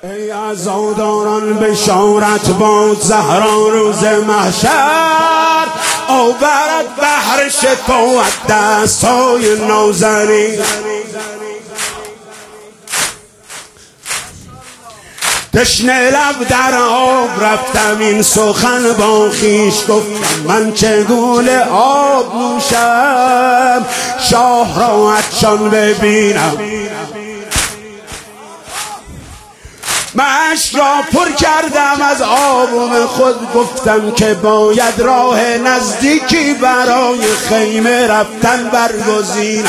ای عزاداران بشارت باد زهرا روز محشر، آورد بحر شفاعت دستای نازنین. تشنه لب در آب رفتم این سخن با خویش گفتم من چگونه آب نوشم شاه را عطشان ببینم. مشک را پر کردم از آبم خود گفتم که باید راه نزدیکی برای خیمه رفتن برگزینم.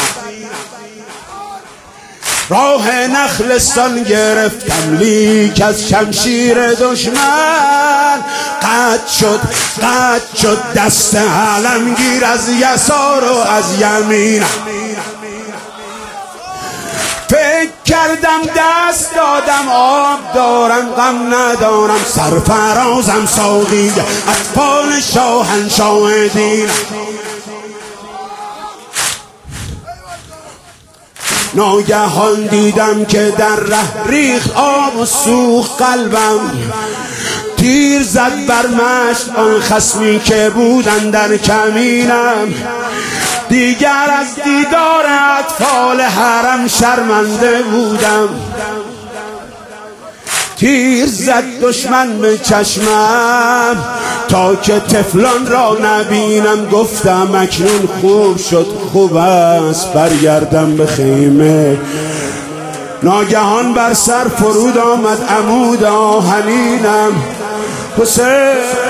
راه نخلستان گرفتم لیک از شمشیر دشمن قطع شد دست علمگیر از یسار و از یمینم. فکر کردم دست دادم آب دارم غم ندارم، سرفرازم ساقی اطفال شاهنشاه دینم. ناگهان دیدم که در ره ریخت آب و سوخت قلبم، تیر زد بر مشت آن خصمی که بودن در کمینم. دیگر از دیدار اطفال حرم شرمنده بودم، تیر زد دشمن به چشمم تا که طفلان را نبینم. گفتم اکنون خوب شد خوب است برگردم به خیمه. ناگهان بر سر فرود آمد عمود آهنینم. حسین